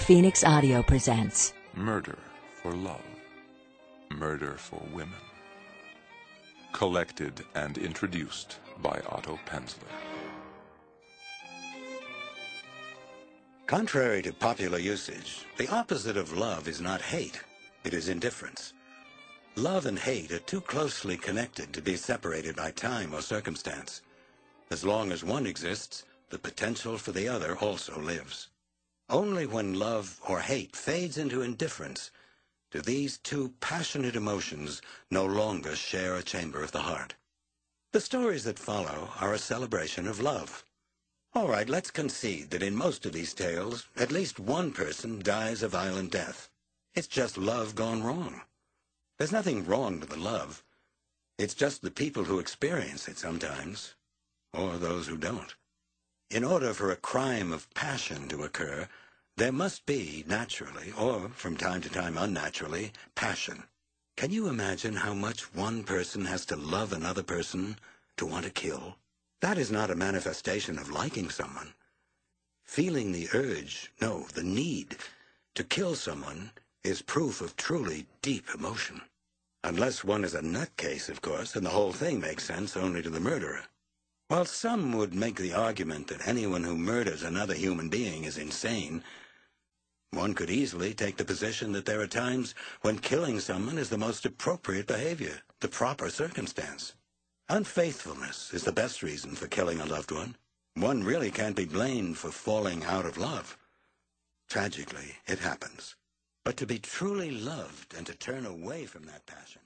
Phoenix Audio presents Murder for Love. Murder for Women. Collected and introduced by Otto Penzler. Contrary to popular usage, the opposite of love is not hate, it is indifference. Love and hate are too closely connected to be separated by time or circumstance. As long as one exists, the potential for the other also lives. Only when love or hate fades into indifference do these two passionate emotions no longer share a chamber of the heart. The stories that follow are a celebration of love. All right, let's concede that in most of these tales, at least one person dies a violent death. It's just love gone wrong. There's nothing wrong with the love. It's just the people who experience it sometimes, or those who don't. In order for a crime of passion to occur, there must be, naturally, or from time to time unnaturally, passion. Can you imagine how much one person has to love another person to want to kill? That is not a manifestation of liking someone. Feeling the urge, no, the need, to kill someone is proof of truly deep emotion. Unless one is a nutcase, of course, and the whole thing makes sense only to the murderer. While some would make the argument that anyone who murders another human being is insane, one could easily take the position that there are times when killing someone is the most appropriate behavior, the proper circumstance. Unfaithfulness is the best reason for killing a loved one. One really can't be blamed for falling out of love. Tragically, it happens. But to be truly loved and to turn away from that passion